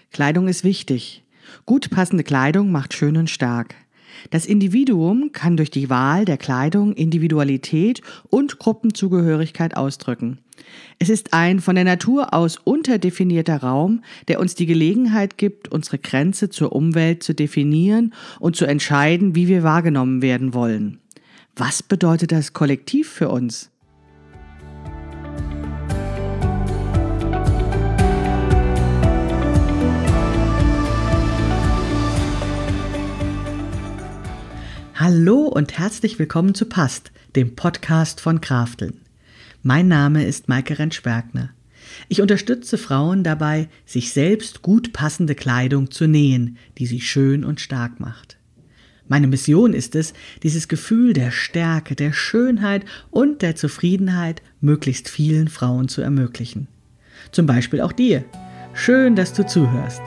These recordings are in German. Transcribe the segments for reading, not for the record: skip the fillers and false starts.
Kleidung ist wichtig. Gut passende Kleidung macht schön und stark. Das Individuum kann durch die Wahl der Kleidung Individualität und Gruppenzugehörigkeit ausdrücken. Es ist ein von der Natur aus unterdefinierter Raum, der uns die Gelegenheit gibt, unsere Grenze zur Umwelt zu definieren und zu entscheiden, wie wir wahrgenommen werden wollen. Was bedeutet das kollektiv für uns? Hallo und herzlich willkommen zu Passt, dem Podcast von Krafteln. Mein Name ist Maike Rentsch-Bergner. Ich unterstütze Frauen dabei, sich selbst gut passende Kleidung zu nähen, die sie schön und stark macht. Meine Mission ist es, dieses Gefühl der Stärke, der Schönheit und der Zufriedenheit möglichst vielen Frauen zu ermöglichen. Zum Beispiel auch dir. Schön, dass du zuhörst.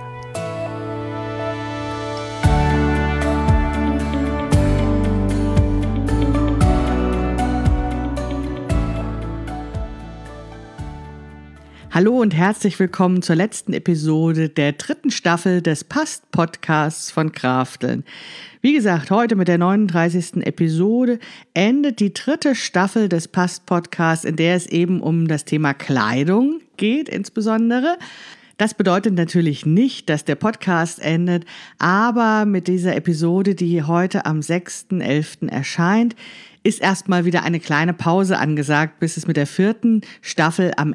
Hallo und herzlich willkommen zur letzten Episode der 3. Staffel des Passt-Podcasts von Krafteln. Wie gesagt, heute mit der 39. Episode endet die 3. Staffel des Passt-Podcasts, in der es eben um das Thema Kleidung geht insbesondere. Das bedeutet natürlich nicht, dass der Podcast endet, aber mit dieser Episode, die heute am 6.11. erscheint, ist erstmal wieder eine kleine Pause angesagt, bis es mit der 4. Staffel am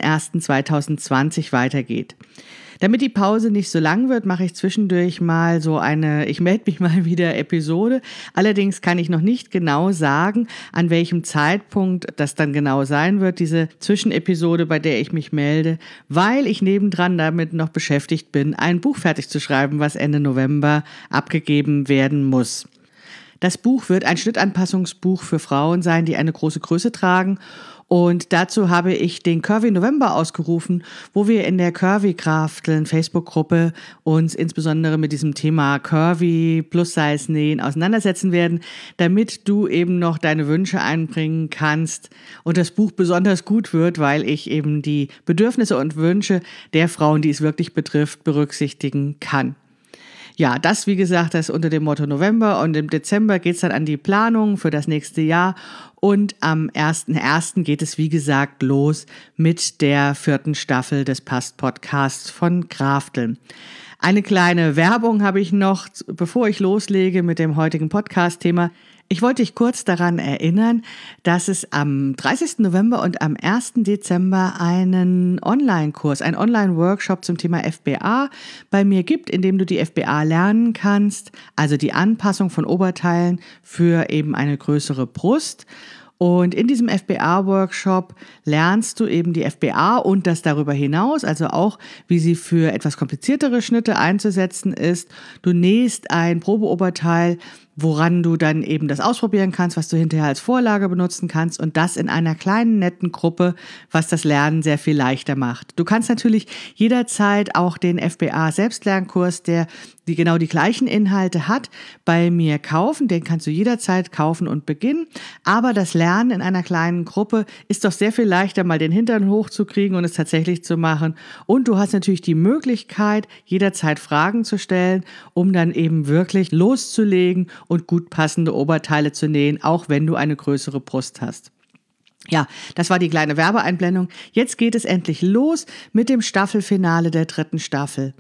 01.01.2020 weitergeht. Damit die Pause nicht so lang wird, mache ich zwischendurch mal so eine Ich melde mich mal wieder Episode. Allerdings kann ich noch nicht genau sagen, an welchem Zeitpunkt das dann genau sein wird, diese Zwischenepisode, bei der ich mich melde, weil ich nebendran damit noch beschäftigt bin, ein Buch fertig zu schreiben, was Ende November abgegeben werden muss. Das Buch wird ein Schnittanpassungsbuch für Frauen sein, die eine große Größe tragen. Und dazu habe ich den Curvy November ausgerufen, wo wir in der Curvy Krafteln Facebook-Gruppe uns insbesondere mit diesem Thema Curvy Plus-Size Nähen auseinandersetzen werden, damit du eben noch deine Wünsche einbringen kannst und das Buch besonders gut wird, weil ich eben die Bedürfnisse und Wünsche der Frauen, die es wirklich betrifft, berücksichtigen kann. Ja, das, wie gesagt, das unter dem Motto November, und im Dezember geht's dann an die Planung für das nächste Jahr und am 1.1. geht es, wie gesagt, los mit der 4. Staffel des Passt-Podcasts von Krafteln. Eine kleine Werbung habe ich noch, bevor ich loslege mit dem heutigen Podcast-Thema. Ich wollte dich kurz daran erinnern, dass es am 30. November und am 1. Dezember einen Online-Kurs, einen Online-Workshop zum Thema FBA bei mir gibt, in dem du die FBA lernen kannst, also die Anpassung von Oberteilen für eben eine größere Brust. Und in diesem FBA-Workshop lernst du eben die FBA und das darüber hinaus, also auch, wie sie für etwas kompliziertere Schnitte einzusetzen ist. Du nähst ein Probeoberteil, woran du dann eben das ausprobieren kannst, was du hinterher als Vorlage benutzen kannst, und das in einer kleinen, netten Gruppe, was das Lernen sehr viel leichter macht. Du kannst natürlich jederzeit auch den FBA-Selbstlernkurs, der genau die gleichen Inhalte hat, bei mir kaufen. Den kannst du jederzeit kaufen und beginnen. Aber das Lernen in einer kleinen Gruppe ist doch sehr viel leichter, mal den Hintern hochzukriegen und es tatsächlich zu machen. Und du hast natürlich die Möglichkeit, jederzeit Fragen zu stellen, um dann eben wirklich loszulegen und gut passende Oberteile zu nähen, auch wenn du eine größere Brust hast. Ja, das war die kleine Werbeeinblendung. Jetzt geht es endlich los mit dem Staffelfinale der 3. Staffel.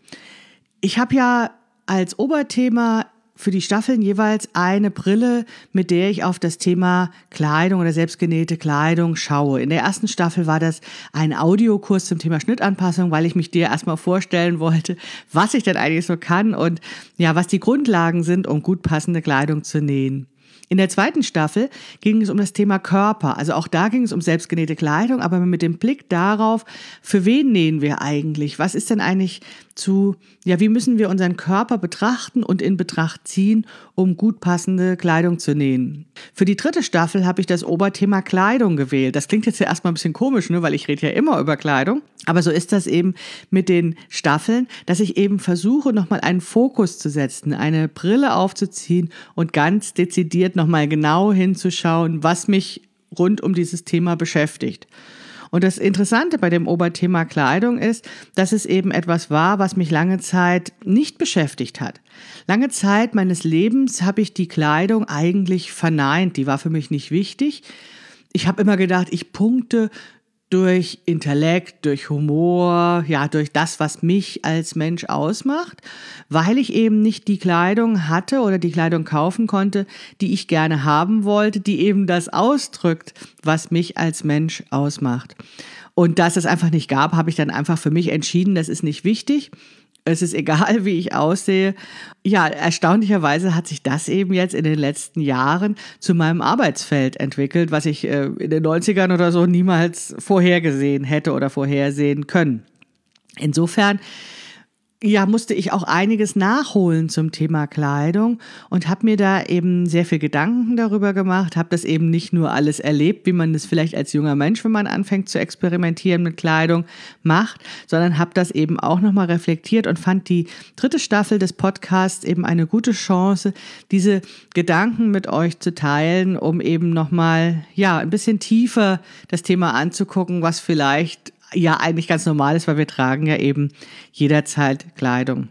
Ich habe ja als Oberthema für die Staffeln jeweils eine Brille, mit der ich auf das Thema Kleidung oder selbstgenähte Kleidung schaue. In der 1. Staffel war das ein Audiokurs zum Thema Schnittanpassung, weil ich mich dir erstmal vorstellen wollte, was ich denn eigentlich so kann und ja, was die Grundlagen sind, um gut passende Kleidung zu nähen. In der 2. Staffel ging es um das Thema Körper. Also auch da ging es um selbstgenähte Kleidung, aber mit dem Blick darauf, für wen nähen wir eigentlich? Was ist denn eigentlich wie müssen wir unseren Körper betrachten und in Betracht ziehen, um gut passende Kleidung zu nähen? Für die 3. Staffel habe ich das Oberthema Kleidung gewählt. Das klingt jetzt ja erstmal ein bisschen komisch, ne, weil ich rede ja immer über Kleidung. Aber so ist das eben mit den Staffeln, dass ich eben versuche, nochmal einen Fokus zu setzen, eine Brille aufzuziehen und ganz dezidiert nochmal genau hinzuschauen, was mich rund um dieses Thema beschäftigt. Und das Interessante bei dem Oberthema Kleidung ist, dass es eben etwas war, was mich lange Zeit nicht beschäftigt hat. Lange Zeit meines Lebens habe ich die Kleidung eigentlich verneint. Die war für mich nicht wichtig. Ich habe immer gedacht, ich punkte durch Intellekt, durch Humor, ja, durch das, was mich als Mensch ausmacht, weil ich eben nicht die Kleidung hatte oder die Kleidung kaufen konnte, die ich gerne haben wollte, die eben das ausdrückt, was mich als Mensch ausmacht. Und dass es einfach nicht gab, habe ich dann einfach für mich entschieden, das ist nicht wichtig. Es ist egal, wie ich aussehe. Ja, erstaunlicherweise hat sich das eben jetzt in den letzten Jahren zu meinem Arbeitsfeld entwickelt, was ich in den 90ern oder so niemals vorhergesehen hätte oder vorhersehen können. Insofern ja, musste ich auch einiges nachholen zum Thema Kleidung und habe mir da eben sehr viel Gedanken darüber gemacht, habe das eben nicht nur alles erlebt, wie man das vielleicht als junger Mensch, wenn man anfängt zu experimentieren mit Kleidung, macht, sondern habe das eben auch nochmal reflektiert und fand die 3. Staffel des Podcasts eben eine gute Chance, diese Gedanken mit euch zu teilen, um eben nochmal, ja, ein bisschen tiefer das Thema anzugucken, was vielleicht ja eigentlich ganz normal ist, weil wir tragen ja eben jederzeit Kleidung.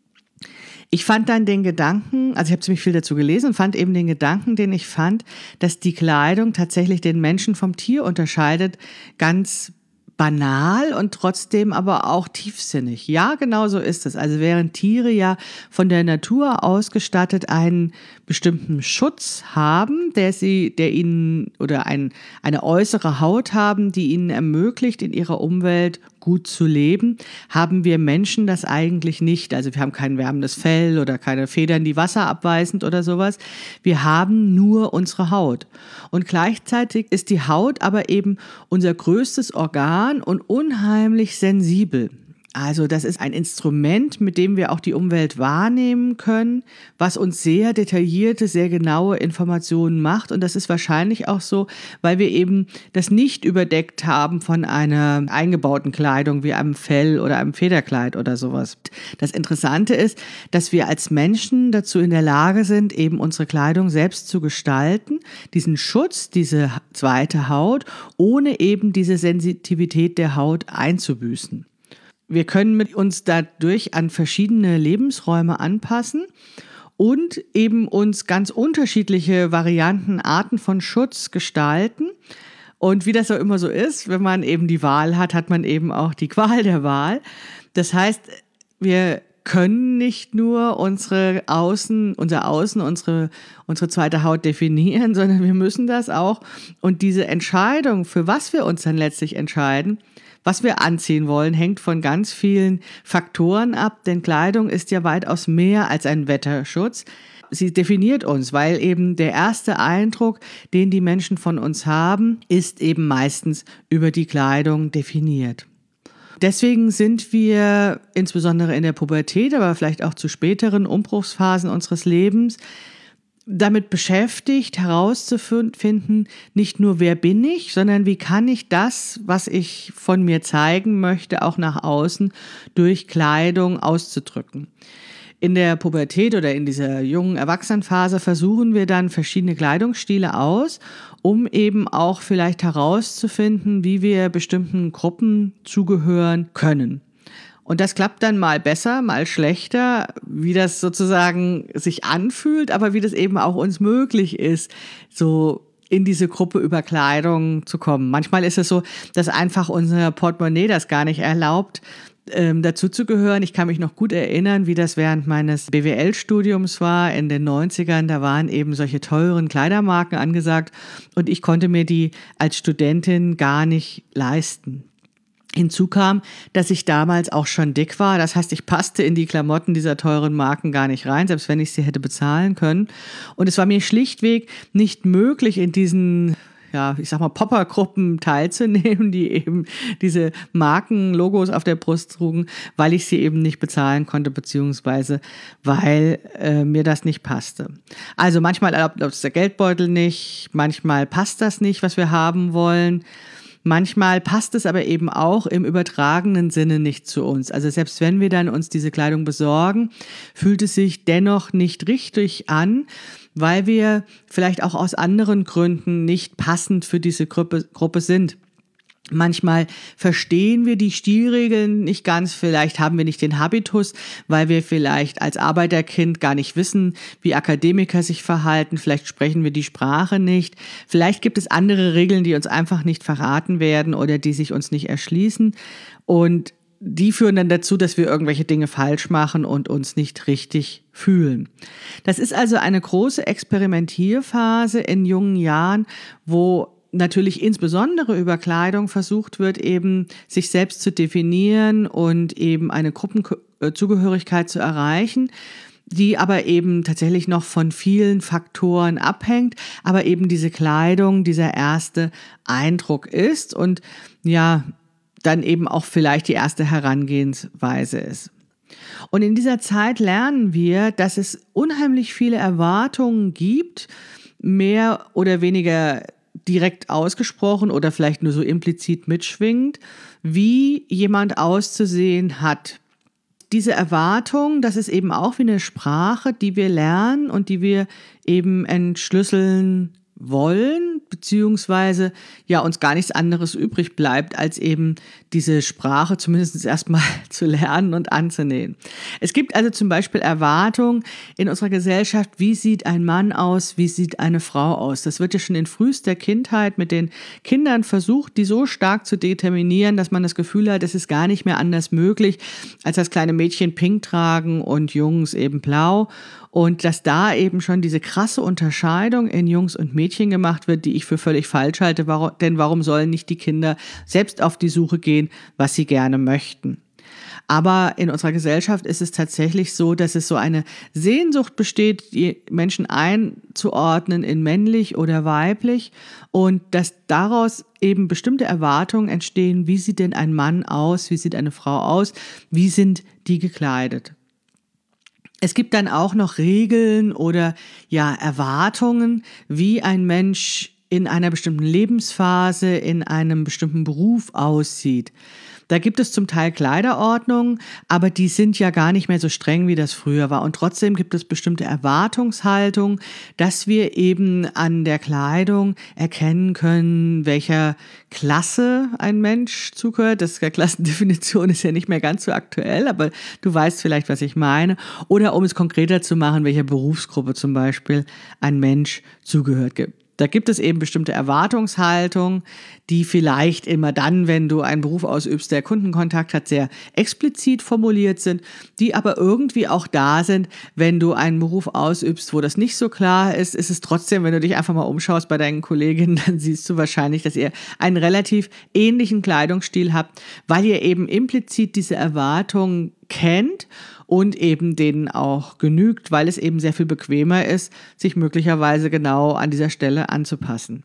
Ich fand dann den Gedanken, also ich habe ziemlich viel dazu gelesen und fand eben den Gedanken, den ich fand, dass die Kleidung tatsächlich den Menschen vom Tier unterscheidet, ganz banal und trotzdem aber auch tiefsinnig. Ja, genau so ist es. Also während Tiere ja von der Natur ausgestattet einen bestimmten Schutz haben, der ihnen oder eine äußere Haut haben, die ihnen ermöglicht, in ihrer Umwelt gut zu leben, haben wir Menschen das eigentlich nicht. Also wir haben kein wärmendes Fell oder keine Federn, die Wasser abweisend oder sowas. Wir haben nur unsere Haut. Und gleichzeitig ist die Haut aber eben unser größtes Organ und unheimlich sensibel. Also das ist ein Instrument, mit dem wir auch die Umwelt wahrnehmen können, was uns sehr detaillierte, sehr genaue Informationen macht. Und das ist wahrscheinlich auch so, weil wir eben das nicht überdeckt haben von einer eingebauten Kleidung wie einem Fell oder einem Federkleid oder sowas. Das Interessante ist, dass wir als Menschen dazu in der Lage sind, eben unsere Kleidung selbst zu gestalten, diesen Schutz, diese zweite Haut, ohne eben diese Sensitivität der Haut einzubüßen. Wir können mit uns dadurch an verschiedene Lebensräume anpassen und eben uns ganz unterschiedliche Varianten, Arten von Schutz gestalten. Und wie das so immer so ist, wenn man eben die Wahl hat, hat man eben auch die Qual der Wahl. Das heißt, wir können nicht nur unser Außen, unsere zweite Haut definieren, sondern wir müssen das auch. Und diese Entscheidung, für was wir uns dann letztlich entscheiden, was wir anziehen wollen, hängt von ganz vielen Faktoren ab, denn Kleidung ist ja weitaus mehr als ein Wetterschutz. Sie definiert uns, weil eben der erste Eindruck, den die Menschen von uns haben, ist eben meistens über die Kleidung definiert. Deswegen sind wir insbesondere in der Pubertät, aber vielleicht auch zu späteren Umbruchsphasen unseres Lebens damit beschäftigt, herauszufinden, nicht nur wer bin ich, sondern wie kann ich das, was ich von mir zeigen möchte, auch nach außen durch Kleidung auszudrücken. In der Pubertät oder in dieser jungen Erwachsenenphase versuchen wir dann verschiedene Kleidungsstile aus, um eben auch vielleicht herauszufinden, wie wir bestimmten Gruppen zugehören können. Und das klappt dann mal besser, mal schlechter, wie das sozusagen sich anfühlt, aber wie das eben auch uns möglich ist, so in diese Gruppe über Kleidung zu kommen. Manchmal ist es so, dass einfach unser Portemonnaie das gar nicht erlaubt, dazu zu gehören. Ich kann mich noch gut erinnern, wie das während meines BWL-Studiums war in den 90ern. Da waren eben solche teuren Kleidermarken angesagt und ich konnte mir die als Studentin gar nicht leisten. Hinzu kam, dass ich damals auch schon dick war. Das heißt, ich passte in die Klamotten dieser teuren Marken gar nicht rein, selbst wenn ich sie hätte bezahlen können. Und es war mir schlichtweg nicht möglich, in diesen, ja, ich sag mal, Poppergruppen teilzunehmen, die eben diese Markenlogos auf der Brust trugen, weil ich sie eben nicht bezahlen konnte, beziehungsweise weil mir das nicht passte. Also manchmal erlaubt uns der Geldbeutel nicht, manchmal passt das nicht, was wir haben wollen. Manchmal passt es aber eben auch im übertragenen Sinne nicht zu uns. Also selbst wenn wir dann uns diese Kleidung besorgen, fühlt es sich dennoch nicht richtig an, weil wir vielleicht auch aus anderen Gründen nicht passend für diese Gruppe sind. Manchmal verstehen wir die Stilregeln nicht ganz, vielleicht haben wir nicht den Habitus, weil wir vielleicht als Arbeiterkind gar nicht wissen, wie Akademiker sich verhalten, vielleicht sprechen wir die Sprache nicht, vielleicht gibt es andere Regeln, die uns einfach nicht verraten werden oder die sich uns nicht erschließen und die führen dann dazu, dass wir irgendwelche Dinge falsch machen und uns nicht richtig fühlen. Das ist also eine große Experimentierphase in jungen Jahren, wo natürlich insbesondere über Kleidung versucht wird, eben sich selbst zu definieren und eben eine Gruppenzugehörigkeit zu erreichen, die aber eben tatsächlich noch von vielen Faktoren abhängt, aber eben diese Kleidung dieser erste Eindruck ist und ja, dann eben auch vielleicht die erste Herangehensweise ist. Und in dieser Zeit lernen wir, dass es unheimlich viele Erwartungen gibt, mehr oder weniger direkt ausgesprochen oder vielleicht nur so implizit mitschwingend, wie jemand auszusehen hat. Diese Erwartung, das ist eben auch wie eine Sprache, die wir lernen und die wir eben entschlüsseln wollen, beziehungsweise ja uns gar nichts anderes übrig bleibt, als eben diese Sprache zumindest erstmal zu lernen und anzunehmen. Es gibt also zum Beispiel Erwartungen in unserer Gesellschaft, wie sieht ein Mann aus, wie sieht eine Frau aus. Das wird ja schon in frühester Kindheit mit den Kindern versucht, die so stark zu determinieren, dass man das Gefühl hat, es ist gar nicht mehr anders möglich, als dass kleine Mädchen pink tragen und Jungs eben blau. Und dass da eben schon diese krasse Unterscheidung in Jungs und Mädchen gemacht wird, die ich für völlig falsch halte, denn warum sollen nicht die Kinder selbst auf die Suche gehen, was sie gerne möchten? Aber in unserer Gesellschaft ist es tatsächlich so, dass es so eine Sehnsucht besteht, die Menschen einzuordnen in männlich oder weiblich und dass daraus eben bestimmte Erwartungen entstehen, wie sieht denn ein Mann aus, wie sieht eine Frau aus, wie sind die gekleidet? Es gibt dann auch noch Regeln oder ja Erwartungen, wie ein Mensch in einer bestimmten Lebensphase, in einem bestimmten Beruf aussieht. Da gibt es zum Teil Kleiderordnungen, aber die sind ja gar nicht mehr so streng, wie das früher war. Und trotzdem gibt es bestimmte Erwartungshaltung, dass wir eben an der Kleidung erkennen können, welcher Klasse ein Mensch zugehört. Das Klassendefinition ist ja nicht mehr ganz so aktuell, aber du weißt vielleicht, was ich meine. Oder um es konkreter zu machen, welcher Berufsgruppe zum Beispiel ein Mensch zugehört. Da gibt es eben bestimmte Erwartungshaltungen, die vielleicht immer dann, wenn du einen Beruf ausübst, der Kundenkontakt hat, sehr explizit formuliert sind, die aber irgendwie auch da sind, wenn du einen Beruf ausübst, wo das nicht so klar ist, ist es trotzdem, wenn du dich einfach mal umschaust bei deinen Kolleginnen, dann siehst du wahrscheinlich, dass ihr einen relativ ähnlichen Kleidungsstil habt, weil ihr eben implizit diese Erwartungen kennt und eben denen auch genügt, weil es eben sehr viel bequemer ist, sich möglicherweise genau an dieser Stelle anzupassen.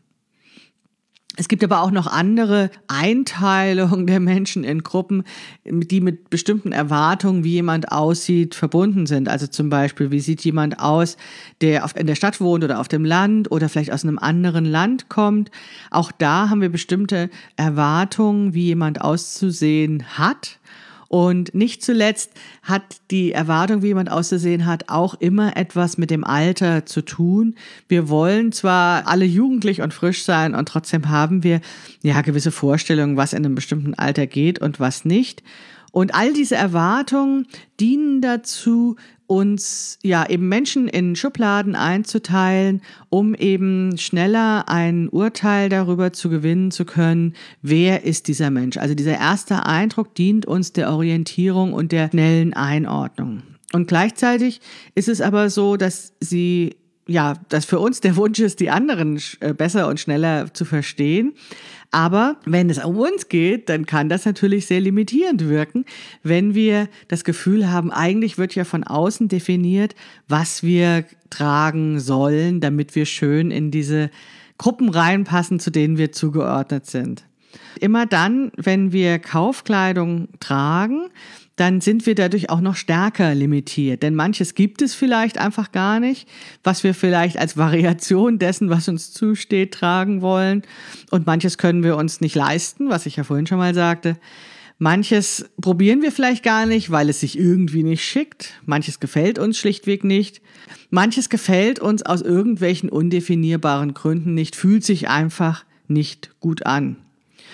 Es gibt aber auch noch andere Einteilungen der Menschen in Gruppen, die mit bestimmten Erwartungen, wie jemand aussieht, verbunden sind. Also zum Beispiel, wie sieht jemand aus, der in der Stadt wohnt oder auf dem Land oder vielleicht aus einem anderen Land kommt. Auch da haben wir bestimmte Erwartungen, wie jemand auszusehen hat. Und nicht zuletzt hat die Erwartung, wie jemand auszusehen hat, auch immer etwas mit dem Alter zu tun. Wir wollen zwar alle jugendlich und frisch sein und trotzdem haben wir ja gewisse Vorstellungen, was in einem bestimmten Alter geht und was nicht. Und all diese Erwartungen dienen dazu, uns ja eben Menschen in Schubladen einzuteilen, um eben schneller ein Urteil darüber zu gewinnen zu können, wer ist dieser Mensch. Also dieser erste Eindruck dient uns der Orientierung und der schnellen Einordnung. Und gleichzeitig ist es aber so, dass dass für uns der Wunsch ist, die anderen besser und schneller zu verstehen. Aber wenn es um uns geht, dann kann das natürlich sehr limitierend wirken, wenn wir das Gefühl haben, eigentlich wird ja von außen definiert, was wir tragen sollen, damit wir schön in diese Gruppen reinpassen, zu denen wir zugeordnet sind. Immer dann, wenn wir Kaufkleidung tragen, dann sind wir dadurch auch noch stärker limitiert. Denn manches gibt es vielleicht einfach gar nicht, was wir vielleicht als Variation dessen, was uns zusteht, tragen wollen. Und manches können wir uns nicht leisten, was ich ja vorhin schon mal sagte. Manches probieren wir vielleicht gar nicht, weil es sich irgendwie nicht schickt. Manches gefällt uns schlichtweg nicht. Manches gefällt uns aus irgendwelchen undefinierbaren Gründen nicht, fühlt sich einfach nicht gut an.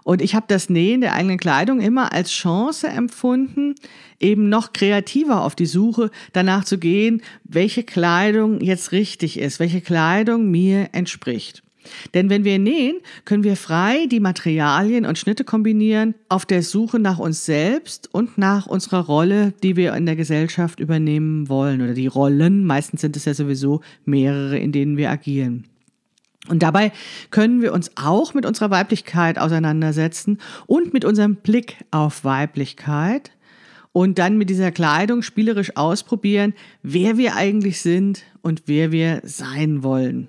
Und ich habe das Nähen der eigenen Kleidung immer als Chance empfunden, eben noch kreativer auf die Suche danach zu gehen, welche Kleidung jetzt richtig ist, welche Kleidung mir entspricht. Denn wenn wir nähen, können wir frei die Materialien und Schnitte kombinieren auf der Suche nach uns selbst und nach unserer Rolle, die wir in der Gesellschaft übernehmen wollen. Oder die Rollen, meistens sind es ja sowieso mehrere, in denen wir agieren. Und dabei können wir uns auch mit unserer Weiblichkeit auseinandersetzen und mit unserem Blick auf Weiblichkeit und dann mit dieser Kleidung spielerisch ausprobieren, wer wir eigentlich sind und wer wir sein wollen.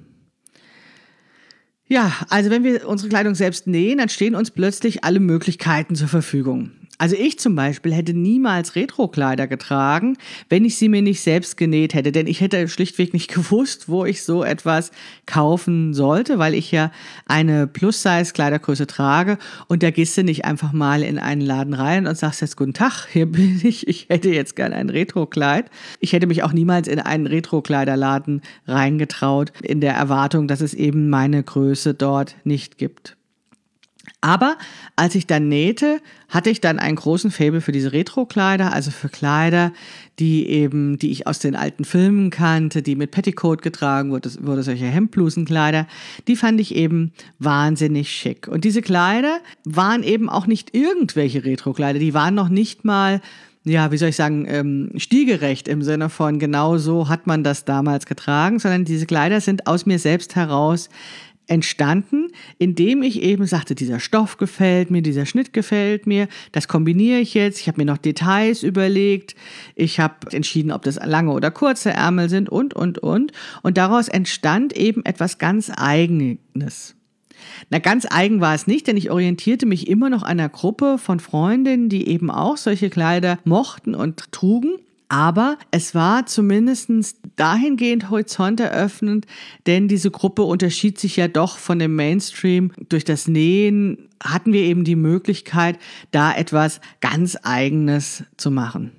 Ja, also wenn wir unsere Kleidung selbst nähen, dann stehen uns plötzlich alle Möglichkeiten zur Verfügung. Also ich zum Beispiel hätte niemals Retro-Kleider getragen, wenn ich sie mir nicht selbst genäht hätte. Denn ich hätte schlichtweg nicht gewusst, wo ich so etwas kaufen sollte, weil ich ja eine Plus-Size-Kleidergröße trage. Und da gehst du nicht einfach mal in einen Laden rein und sagst jetzt, guten Tag, hier bin ich hätte jetzt gern ein Retro-Kleid. Ich hätte mich auch niemals in einen Retro-Kleiderladen reingetraut, in der Erwartung, dass es eben meine Größe dort nicht gibt. Aber als ich dann nähte, hatte ich dann einen großen Faible für diese Retro-Kleider, also für Kleider, die ich aus den alten Filmen kannte, die mit Petticoat getragen wurde, solche Hemdblusenkleider, die fand ich eben wahnsinnig schick. Und diese Kleider waren eben auch nicht irgendwelche Retro-Kleider, die waren noch nicht mal, ja, wie soll ich sagen, stilgerecht im Sinne von genau so hat man das damals getragen, sondern diese Kleider sind aus mir selbst heraus entstanden, indem ich eben sagte, dieser Stoff gefällt mir, dieser Schnitt gefällt mir, das kombiniere ich jetzt, ich habe mir noch Details überlegt, ich habe entschieden, ob das lange oder kurze Ärmel sind und. Und daraus entstand eben etwas ganz Eigenes. Na, ganz eigen war es nicht, denn ich orientierte mich immer noch an einer Gruppe von Freundinnen, die eben auch solche Kleider mochten und trugen. Aber es war zumindest dahingehend horizonteröffnend, denn diese Gruppe unterschied sich ja doch von dem Mainstream. Durch das Nähen hatten wir eben die Möglichkeit, da etwas ganz Eigenes zu machen.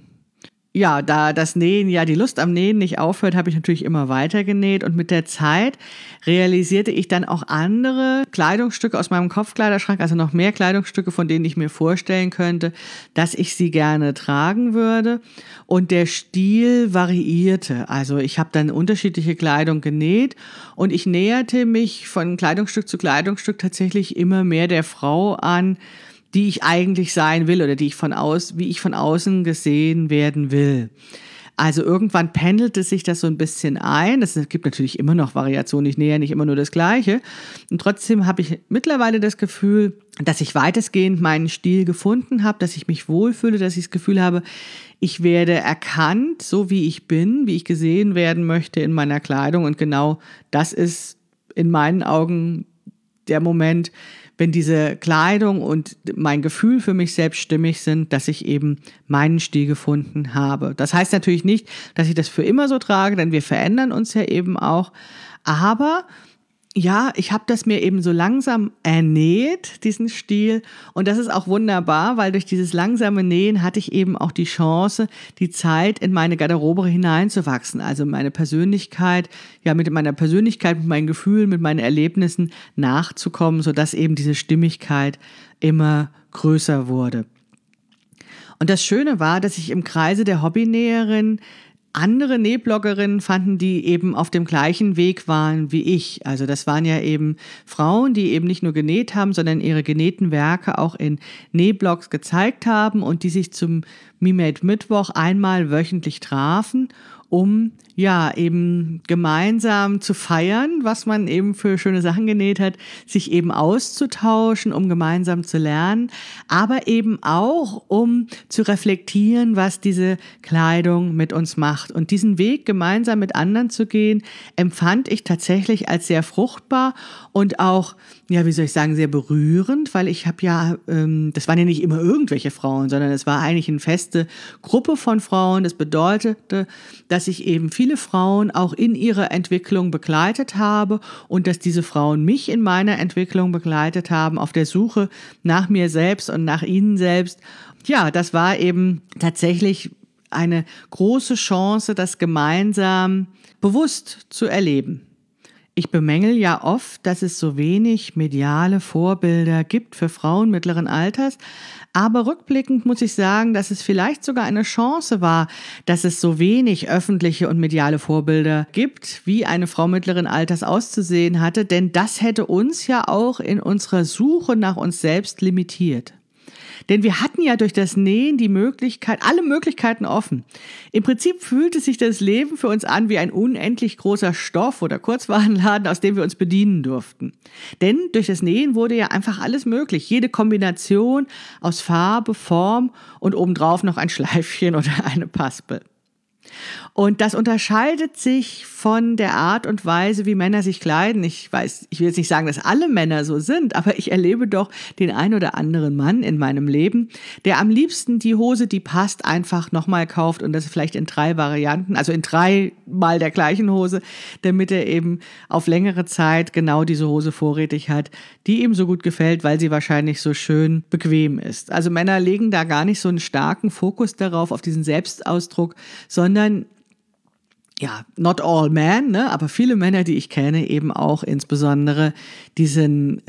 Ja, da das Nähen, ja die Lust am Nähen nicht aufhört, habe ich natürlich immer weiter genäht und mit der Zeit realisierte ich dann auch andere Kleidungsstücke aus meinem Kopfkleiderschrank, also noch mehr Kleidungsstücke, von denen ich mir vorstellen könnte, dass ich sie gerne tragen würde und der Stil variierte. Also ich habe dann unterschiedliche Kleidung genäht und ich näherte mich von Kleidungsstück zu Kleidungsstück tatsächlich immer mehr der Frau an, die ich eigentlich sein will oder wie ich von außen gesehen werden will. Also irgendwann pendelte sich das so ein bisschen ein. Es gibt natürlich immer noch Variationen. Ich nähe ja nicht immer nur das Gleiche. Und trotzdem habe ich mittlerweile das Gefühl, dass ich weitestgehend meinen Stil gefunden habe, dass ich mich wohlfühle, dass ich das Gefühl habe, ich werde erkannt, so wie ich bin, wie ich gesehen werden möchte in meiner Kleidung. Und genau das ist in meinen Augen der Moment, wenn diese Kleidung und mein Gefühl für mich selbst stimmig sind, dass ich eben meinen Stil gefunden habe. Das heißt natürlich nicht, dass ich das für immer so trage, denn wir verändern uns ja eben auch. Aber ja, ich habe das mir eben so langsam ernäht, diesen Stil. Und das ist auch wunderbar, weil durch dieses langsame Nähen hatte ich eben auch die Chance, die Zeit in meine Garderobe hineinzuwachsen. Also meine Persönlichkeit, ja, mit meiner Persönlichkeit, mit meinen Gefühlen, mit meinen Erlebnissen nachzukommen, sodass eben diese Stimmigkeit immer größer wurde. Und das Schöne war, dass ich im Kreise der Hobbynäherin andere Nähbloggerinnen fanden, die eben auf dem gleichen Weg waren wie ich. Also das waren ja eben Frauen, die eben nicht nur genäht haben, sondern ihre genähten Werke auch in Nähblogs gezeigt haben und die sich zum Me-Made Mittwoch einmal wöchentlich trafen, um ja eben gemeinsam zu feiern, was man eben für schöne Sachen genäht hat, sich eben auszutauschen, um gemeinsam zu lernen, aber eben auch, um zu reflektieren, was diese Kleidung mit uns macht. Und diesen Weg gemeinsam mit anderen zu gehen, empfand ich tatsächlich als sehr fruchtbar und auch, ja, wie soll ich sagen, sehr berührend, weil ich habe ja, das waren ja nicht immer irgendwelche Frauen, sondern es war eigentlich eine feste Gruppe von Frauen. Das bedeutete, dass ich eben viele Frauen auch in ihrer Entwicklung begleitet habe und dass diese Frauen mich in meiner Entwicklung begleitet haben, auf der Suche nach mir selbst und nach ihnen selbst. Ja, das war eben tatsächlich eine große Chance, das gemeinsam bewusst zu erleben. Ich bemängel ja oft, dass es so wenig mediale Vorbilder gibt für Frauen mittleren Alters. Aber rückblickend muss ich sagen, dass es vielleicht sogar eine Chance war, dass es so wenig öffentliche und mediale Vorbilder gibt, wie eine Frau mittleren Alters auszusehen hatte. Denn das hätte uns ja auch in unserer Suche nach uns selbst limitiert. Denn wir hatten ja durch das Nähen die Möglichkeit, alle Möglichkeiten offen. Im Prinzip fühlte sich das Leben für uns an wie ein unendlich großer Stoff- oder Kurzwarenladen, aus dem wir uns bedienen durften. Denn durch das Nähen wurde ja einfach alles möglich. Jede Kombination aus Farbe, Form und obendrauf noch ein Schleifchen oder eine Paspel. Und das unterscheidet sich von der Art und Weise, wie Männer sich kleiden. Ich will jetzt nicht sagen, dass alle Männer so sind, aber ich erlebe doch den ein oder anderen Mann in meinem Leben, der am liebsten die Hose, die passt, einfach nochmal kauft und das vielleicht in 3 Varianten, also in 3 Mal der gleichen Hose, damit er eben auf längere Zeit genau diese Hose vorrätig hat, die ihm so gut gefällt, weil sie wahrscheinlich so schön bequem ist. Also Männer legen da gar nicht so einen starken Fokus darauf, auf diesen Selbstausdruck, sondern ja, not all men, ne, aber viele Männer, die ich kenne, eben auch insbesondere diesen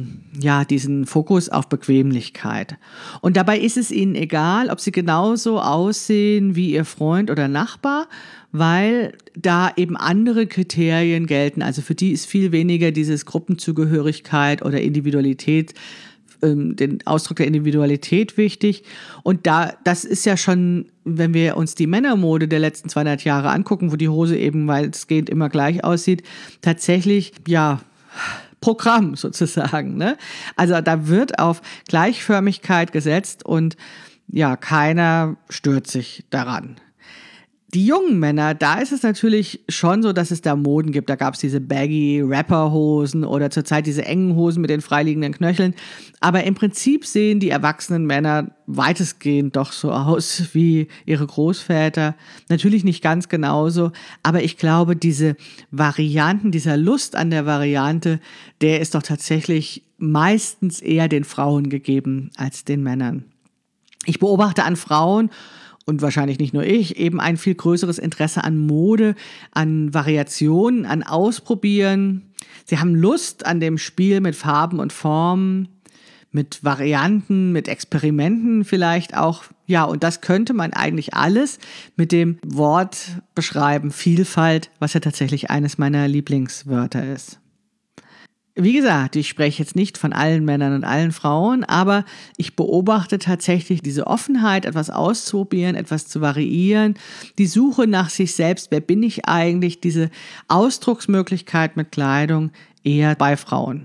Fokus auf Bequemlichkeit. Und dabei ist es ihnen egal, ob sie genauso aussehen wie ihr Freund oder Nachbar, weil da eben andere Kriterien gelten. Also für die ist viel weniger dieses Gruppenzugehörigkeit oder Individualität, den Ausdruck der Individualität wichtig. Und das ist ja schon, wenn wir uns die Männermode der letzten 200 Jahre angucken, wo die Hose eben weitestgehend immer gleich aussieht, tatsächlich, ja, Programm sozusagen, ne? Also da wird auf Gleichförmigkeit gesetzt und ja, keiner stört sich daran. Die jungen Männer, da ist es natürlich schon so, dass es da Moden gibt. Da gab es diese Baggy-Rapper-Hosen oder zurzeit diese engen Hosen mit den freiliegenden Knöcheln. Aber im Prinzip sehen die erwachsenen Männer weitestgehend doch so aus wie ihre Großväter. Natürlich nicht ganz genauso, aber ich glaube, diese Varianten, dieser Lust an der Variante, der ist doch tatsächlich meistens eher den Frauen gegeben als den Männern. Ich beobachte an Frauen, und wahrscheinlich nicht nur ich, eben ein viel größeres Interesse an Mode, an Variationen, an Ausprobieren. Sie haben Lust an dem Spiel mit Farben und Formen, mit Varianten, mit Experimenten vielleicht auch. Ja, und das könnte man eigentlich alles mit dem Wort beschreiben, Vielfalt, was ja tatsächlich eines meiner Lieblingswörter ist. Wie gesagt, ich spreche jetzt nicht von allen Männern und allen Frauen, aber ich beobachte tatsächlich diese Offenheit, etwas auszuprobieren, etwas zu variieren, die Suche nach sich selbst, wer bin ich eigentlich, diese Ausdrucksmöglichkeit mit Kleidung eher bei Frauen.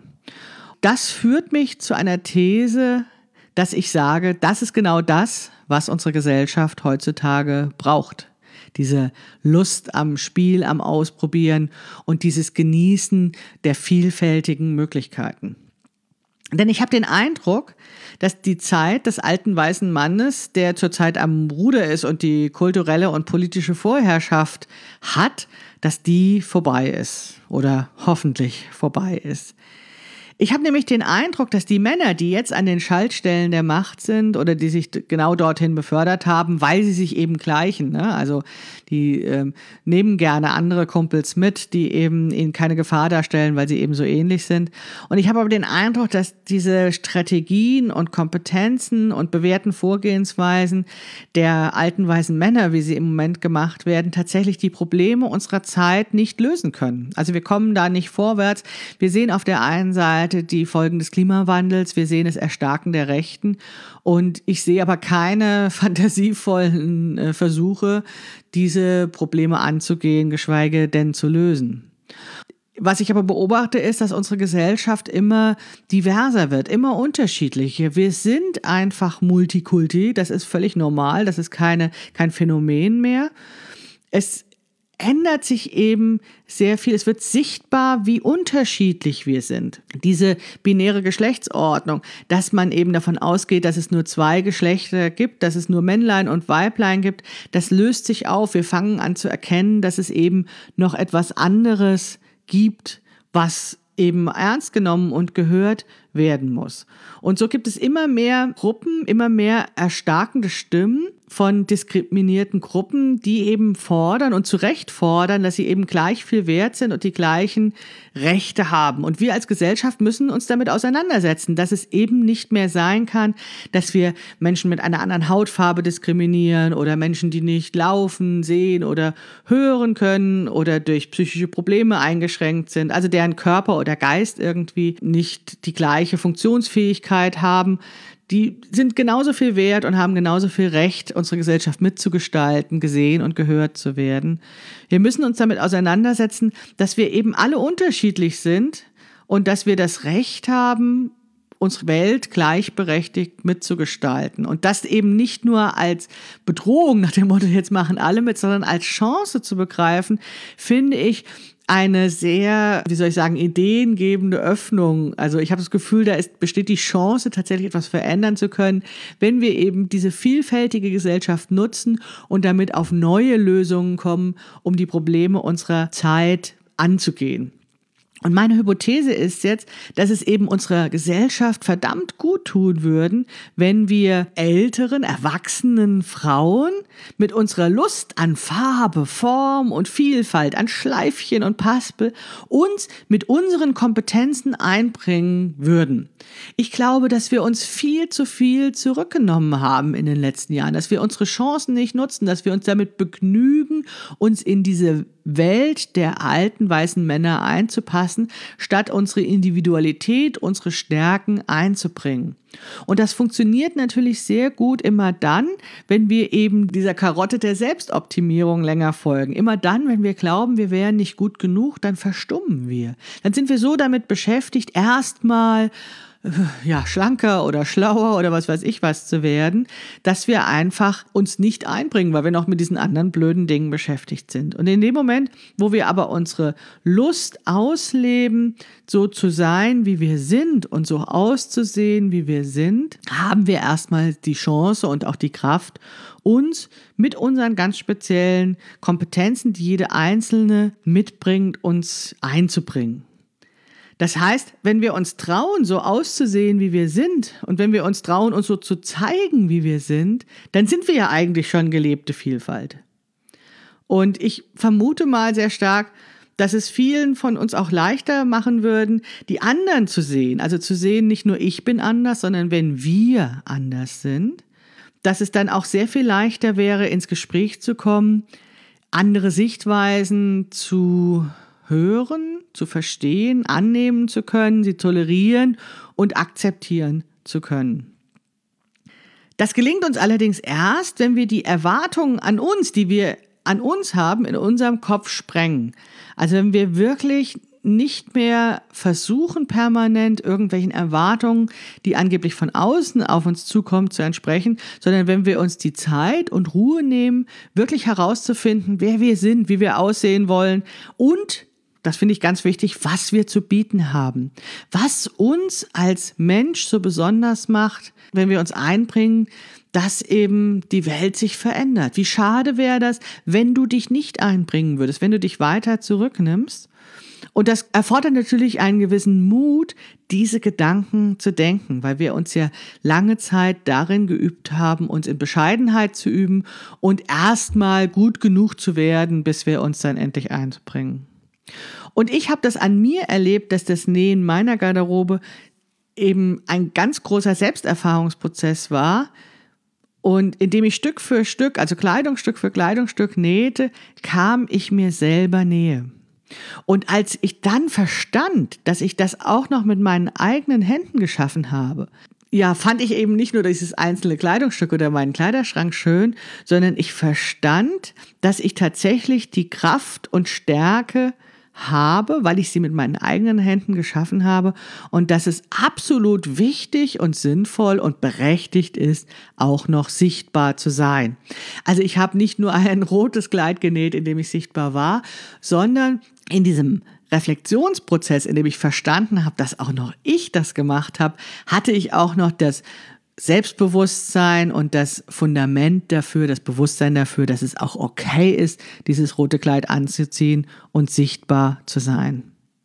Das führt mich zu einer These, dass ich sage, das ist genau das, was unsere Gesellschaft heutzutage braucht. Diese Lust am Spiel, am Ausprobieren und dieses Genießen der vielfältigen Möglichkeiten. Denn ich habe den Eindruck, dass die Zeit des alten weißen Mannes, der zurzeit am Ruder ist und die kulturelle und politische Vorherrschaft hat, dass die vorbei ist oder hoffentlich vorbei ist. Ich habe nämlich den Eindruck, dass die Männer, die jetzt an den Schaltstellen der Macht sind oder die sich genau dorthin befördert haben, weil sie sich eben gleichen, ne? Also die nehmen gerne andere Kumpels mit, die eben ihnen keine Gefahr darstellen, weil sie eben so ähnlich sind. Und ich habe aber den Eindruck, dass diese Strategien und Kompetenzen und bewährten Vorgehensweisen der alten weißen Männer, wie sie im Moment gemacht werden, tatsächlich die Probleme unserer Zeit nicht lösen können. Also wir kommen da nicht vorwärts. Wir sehen auf der einen Seite die Folgen des Klimawandels, wir sehen das Erstarken der Rechten und ich sehe aber keine fantasievollen Versuche, diese Probleme anzugehen, geschweige denn zu lösen. Was ich aber beobachte, ist, dass unsere Gesellschaft immer diverser wird, immer unterschiedlicher. Wir sind einfach Multikulti, das ist völlig normal, das ist kein Phänomen mehr. Es ändert sich eben sehr viel. Es wird sichtbar, wie unterschiedlich wir sind. Diese binäre Geschlechtsordnung, dass man eben davon ausgeht, dass es nur 2 Geschlechter gibt, dass es nur Männlein und Weiblein gibt, das löst sich auf. Wir fangen an zu erkennen, dass es eben noch etwas anderes gibt, was eben ernst genommen und gehört werden muss. Und so gibt es immer mehr Gruppen, immer mehr erstarkende Stimmen von diskriminierten Gruppen, die eben fordern und zu Recht fordern, dass sie eben gleich viel wert sind und die gleichen Rechte haben. Und wir als Gesellschaft müssen uns damit auseinandersetzen, dass es eben nicht mehr sein kann, dass wir Menschen mit einer anderen Hautfarbe diskriminieren oder Menschen, die nicht laufen, sehen oder hören können oder durch psychische Probleme eingeschränkt sind, also deren Körper oder Geist irgendwie nicht die gleiche Funktionsfähigkeit haben. Die sind genauso viel wert und haben genauso viel Recht, unsere Gesellschaft mitzugestalten, gesehen und gehört zu werden. Wir müssen uns damit auseinandersetzen, dass wir eben alle unterschiedlich sind und dass wir das Recht haben, unsere Welt gleichberechtigt mitzugestalten. Und das eben nicht nur als Bedrohung nach dem Motto, jetzt machen alle mit, sondern als Chance zu begreifen, finde ich, eine sehr, ideengebende Öffnung. Also ich habe das Gefühl, besteht die Chance, tatsächlich etwas verändern zu können, wenn wir eben diese vielfältige Gesellschaft nutzen und damit auf neue Lösungen kommen, um die Probleme unserer Zeit anzugehen. Und meine Hypothese ist jetzt, dass es eben unserer Gesellschaft verdammt gut tun würden, wenn wir älteren, erwachsenen Frauen mit unserer Lust an Farbe, Form und Vielfalt, an Schleifchen und Paspel uns mit unseren Kompetenzen einbringen würden. Ich glaube, dass wir uns viel zu viel zurückgenommen haben in den letzten Jahren, dass wir unsere Chancen nicht nutzen, dass wir uns damit begnügen, uns in diese Welt der alten weißen Männer einzupassen, statt unsere Individualität, unsere Stärken einzubringen. Und das funktioniert natürlich sehr gut immer dann, wenn wir eben dieser Karotte der Selbstoptimierung länger folgen. Immer dann, wenn wir glauben, wir wären nicht gut genug, dann verstummen wir. Dann sind wir so damit beschäftigt, erstmal schlanker oder schlauer oder was weiß ich was zu werden, dass wir einfach uns nicht einbringen, weil wir noch mit diesen anderen blöden Dingen beschäftigt sind. Und in dem Moment, wo wir aber unsere Lust ausleben, so zu sein, wie wir sind und so auszusehen, wie wir sind, haben wir erstmal die Chance und auch die Kraft, uns mit unseren ganz speziellen Kompetenzen, die jede Einzelne mitbringt, uns einzubringen. Das heißt, wenn wir uns trauen, so auszusehen, wie wir sind, und wenn wir uns trauen, uns so zu zeigen, wie wir sind, dann sind wir ja eigentlich schon gelebte Vielfalt. Und ich vermute mal sehr stark, dass es vielen von uns auch leichter machen würden, die anderen zu sehen. Also zu sehen, nicht nur ich bin anders, sondern wenn wir anders sind, dass es dann auch sehr viel leichter wäre, ins Gespräch zu kommen, andere Sichtweisen zu hören, zu verstehen, annehmen zu können, sie tolerieren und akzeptieren zu können. Das gelingt uns allerdings erst, wenn wir die Erwartungen an uns, die wir an uns haben, in unserem Kopf sprengen. Also wenn wir wirklich nicht mehr versuchen, permanent irgendwelchen Erwartungen, die angeblich von außen auf uns zukommen, zu entsprechen, sondern wenn wir uns die Zeit und Ruhe nehmen, wirklich herauszufinden, wer wir sind, wie wir aussehen wollen und das finde ich ganz wichtig, was wir zu bieten haben. Was uns als Mensch so besonders macht, wenn wir uns einbringen, dass eben die Welt sich verändert. Wie schade wäre das, wenn du dich nicht einbringen würdest, wenn du dich weiter zurücknimmst. Und das erfordert natürlich einen gewissen Mut, diese Gedanken zu denken, weil wir uns ja lange Zeit darin geübt haben, uns in Bescheidenheit zu üben und erstmal gut genug zu werden, bis wir uns dann endlich einbringen. Und ich habe das an mir erlebt, dass das Nähen meiner Garderobe eben ein ganz großer Selbsterfahrungsprozess war. Und indem ich Stück für Stück, also Kleidungsstück für Kleidungsstück nähte, kam ich mir selber näher. Und als ich dann verstand, dass ich das auch noch mit meinen eigenen Händen geschaffen habe, fand ich eben nicht nur dieses einzelne Kleidungsstück oder meinen Kleiderschrank schön, sondern ich verstand, dass ich tatsächlich die Kraft und Stärke habe, weil ich sie mit meinen eigenen Händen geschaffen habe und dass es absolut wichtig und sinnvoll und berechtigt ist, auch noch sichtbar zu sein. Also ich habe nicht nur ein rotes Kleid genäht, in dem ich sichtbar war, sondern in diesem Reflexionsprozess, in dem ich verstanden habe, dass auch noch ich das gemacht habe, hatte ich auch noch das Selbstbewusstsein und das Fundament dafür, das Bewusstsein dafür, dass es auch okay ist, dieses rote Kleid anzuziehen und sichtbar zu sein.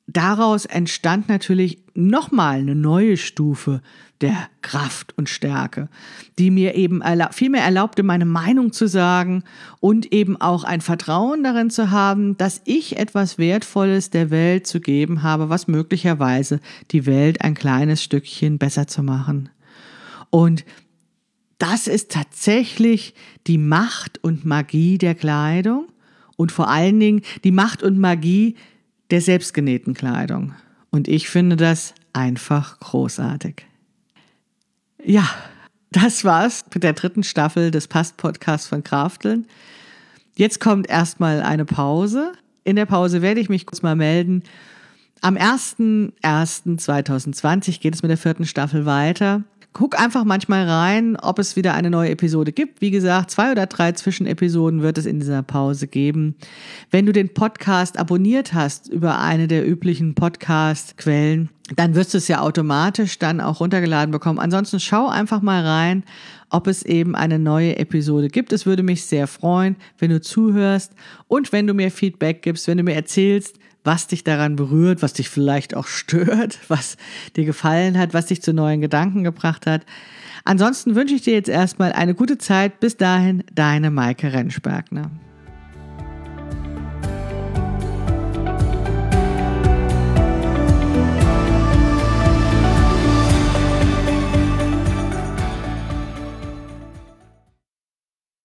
daraus entstand natürlich nochmal eine neue Stufe der Kraft und Stärke, die mir eben viel mehr erlaubte, meine Meinung zu sagen und eben auch ein Vertrauen darin zu haben, dass ich etwas Wertvolles der Welt zu geben habe, was möglicherweise die Welt ein kleines Stückchen besser zu machen. Und das ist tatsächlich die Macht und Magie der Kleidung und vor allen Dingen die Macht und Magie der selbstgenähten Kleidung. Und ich finde das einfach großartig. Ja, das war's mit der 3. Staffel des Passt-Podcasts von Krafteln. Jetzt kommt erstmal eine Pause. In der Pause werde ich mich kurz mal melden. Am 01.01.2020 geht es mit der 4. Staffel weiter. Guck einfach manchmal rein, ob es wieder eine neue Episode gibt. Wie gesagt, 2 oder 3 Zwischenepisoden wird es in dieser Pause geben. Wenn du den Podcast abonniert hast über eine der üblichen Podcast-Quellen, dann wirst du es ja automatisch dann auch runtergeladen bekommen. Ansonsten schau einfach mal rein, ob es eben eine neue Episode gibt. Es würde mich sehr freuen, wenn du zuhörst und wenn du mir Feedback gibst, wenn du mir erzählst, was dich daran berührt, was dich vielleicht auch stört, was dir gefallen hat, was dich zu neuen Gedanken gebracht hat. Ansonsten wünsche ich dir jetzt erstmal eine gute Zeit. Bis dahin, deine Maike Rentschbergner.